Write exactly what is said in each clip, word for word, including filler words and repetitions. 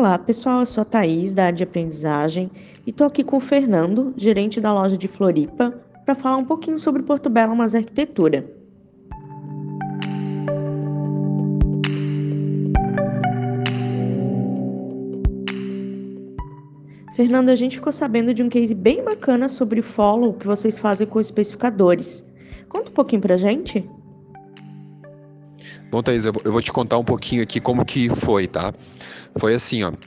Olá, pessoal, eu sou a Thaís, da área de aprendizagem, e estou aqui com o Fernando, gerente da loja de Floripa, para falar um pouquinho sobre Porto Belo Mas Arquitetura. Fernando, a gente ficou sabendo de um case bem bacana sobre follow que vocês fazem com especificadores. Conta um pouquinho pra gente. Bom, Thaís, eu vou eu vou te contar um pouquinho aqui como que foi, tá? Foi assim, ó.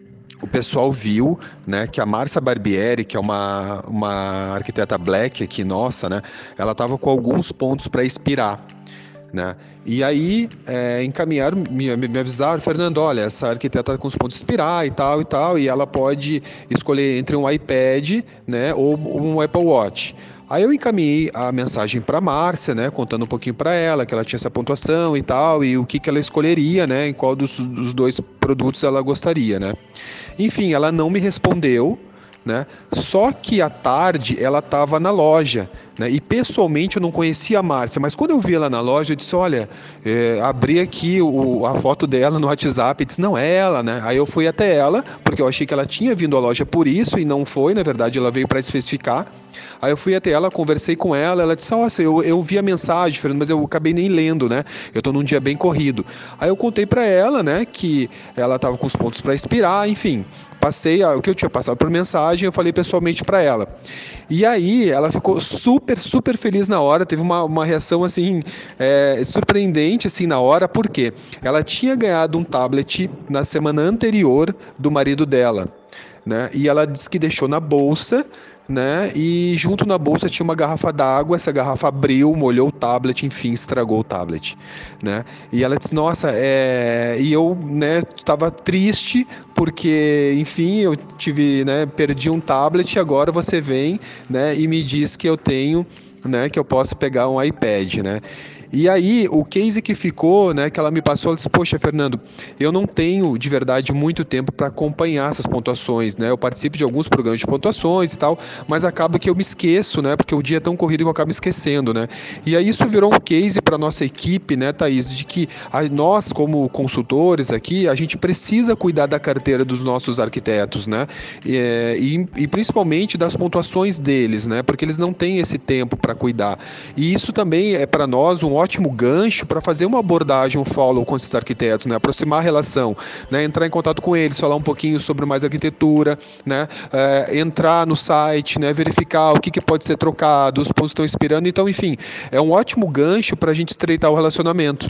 O pessoal viu, né, que a Márcia Barbieri, que é uma, uma arquiteta black aqui, nossa, né? Ela estava com alguns pontos para expirar, né? E aí é, encaminharam, me, me avisaram, Fernando, olha, essa arquiteta está com os pontos expirar e tal e tal, e ela pode escolher entre um iPad, né, ou um Apple Watch. Aí eu encaminhei a mensagem para a Márcia, né, contando um pouquinho para ela que ela tinha essa pontuação e tal, e o que, que ela escolheria, né, em qual dos, dos dois produtos ela gostaria, né. Enfim, ela não me respondeu, né? Só que à tarde ela estava na loja, né? E pessoalmente eu não conhecia a Márcia, mas quando eu vi ela na loja, eu disse: olha, é, abri aqui o, a foto dela no WhatsApp e disse: não é ela, né? Aí eu fui até ela, porque eu achei que ela tinha vindo à loja por isso e não foi, na verdade ela veio para especificar. Aí eu fui até ela, conversei com ela, ela disse: nossa, eu, eu vi a mensagem, Fernando, mas eu acabei nem lendo, né? Eu tô num dia bem corrido. Aí eu contei para ela, né, que ela estava com os pontos para expirar, enfim. Passei o que eu tinha passado por mensagem, eu falei pessoalmente para ela. E aí ela ficou super, super feliz na hora, teve uma, uma reação assim, é, surpreendente assim na hora, porque ela tinha ganhado um tablet na semana anterior do marido dela, né? E ela disse que deixou na bolsa, né? E junto na bolsa tinha uma garrafa d'água, essa garrafa abriu, molhou o tablet, enfim, estragou o tablet, né? E ela disse: nossa, é... e eu, né, estava triste porque, enfim, eu tive, né, perdi um tablet e agora você vem, né, e me diz que eu tenho, né, que eu posso pegar um iPad, né? E aí, o case que ficou, né, que ela me passou, ela disse: poxa, Fernando, eu não tenho de verdade muito tempo para acompanhar essas pontuações, né? Eu participo de alguns programas de pontuações e tal, mas acaba que eu me esqueço, né? Porque o dia é tão corrido que eu acabo esquecendo, né? E aí isso virou um case para nossa equipe, né, Thaís, de que a, nós, como consultores aqui, a gente precisa cuidar da carteira dos nossos arquitetos, né? E, e, e principalmente das pontuações deles, né? Porque eles não têm esse tempo para cuidar. E isso também é para nós um ótimo gancho para fazer uma abordagem, um follow com esses arquitetos, né? Aproximar a relação, né? Entrar em contato com eles, falar um pouquinho sobre mais arquitetura, né? É, entrar no site, né? Verificar o que, que pode ser trocado, os pontos estão inspirando. Então, enfim, é um ótimo gancho para a gente estreitar o relacionamento.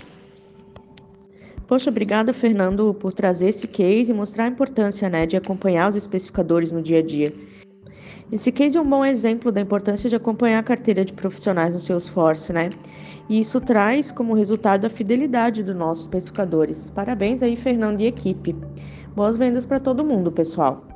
Poxa, obrigada, Fernando, por trazer esse case e mostrar a importância, né, de acompanhar os especificadores no dia a dia. Esse case é um bom exemplo da importância de acompanhar a carteira de profissionais no Salesforce, né? E isso traz como resultado a fidelidade dos nossos especificadores. Parabéns aí, Fernando e equipe. Boas vendas para todo mundo, pessoal!